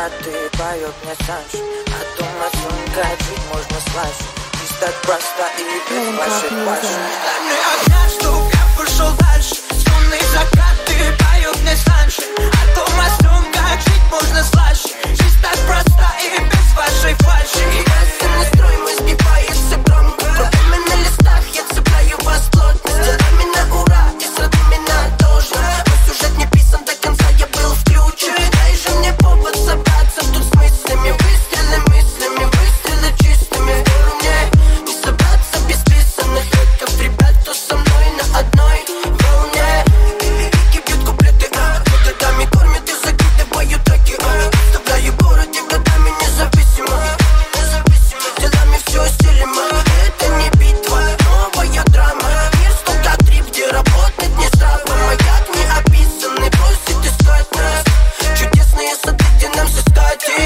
закаты поют мне санши. А дома сумка, жить можно слаще. Жизнь так проста и без вашей паши. Дай мне огня, чтоб я пошел дальше. Сонные закаты поют мне санши. А дома сумка, жить можно слаще. Жизнь так проста и без вашей фальши. Если настрой мой сбивается громко, проблемы на листах, я цепляю вас плотно. С делами на ура и с родными на должно. Мой сюжет не писан до конца, я был включен. Дай же мне повод собраться тут с мыслями. Выстрелы чистыми. Мне не собраться без писанных треков. Ребят, кто со мной на одной волне. Вики бьют куплеты, годами кормят и закидываю треки. Оставляю в городе годами независимо. Делами все стилимо. Это не битва, новая драма. Мир столкотрип, где работать не здраво. Маяк не описанный, просит искать нас. Чудесные сады, где нам все стати.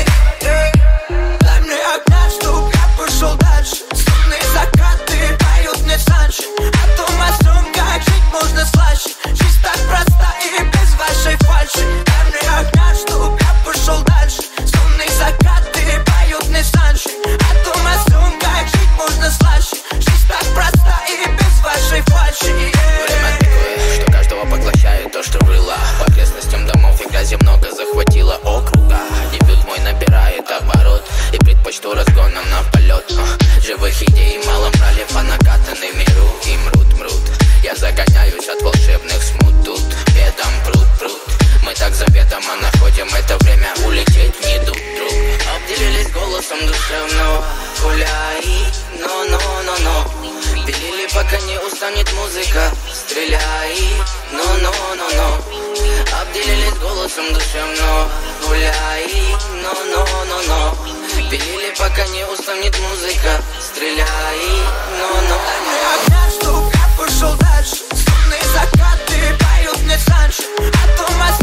Дай мне огня, чтоб я пошел дальше. Сонные закаты поют мне санши. А дома сумка, жить можно слаще. Жизнь так проста и без вашей фальши. Дай мне огня, чтоб я пошел дальше. Сонные закаты поют мне санши. А дома сумка, жить можно слаще. Жизнь так проста и без вашей фальши. Время такое, что каждого поглощает то, что было. По окрестностям домов и грязи много захватило округа. Дебют мой набирает оборот и предпочту разгоном на полет. Живых идей мало брали по накатанной миру и мрут. Я загоняюсь от волшебных смут тут. Бедом пруд. Мы так заветом, а находим это время улететь не друг. Обделились голосом душевного гуляй, но. Пилили, пока не устанет музыка. Стреляй, но. Обделились голосом душевного гуляй, но. Пилили, пока не устанет музыка. Стреляй, но. Огня, чтоб я пошел дальше. Сонные закаты поют мне санши. А дома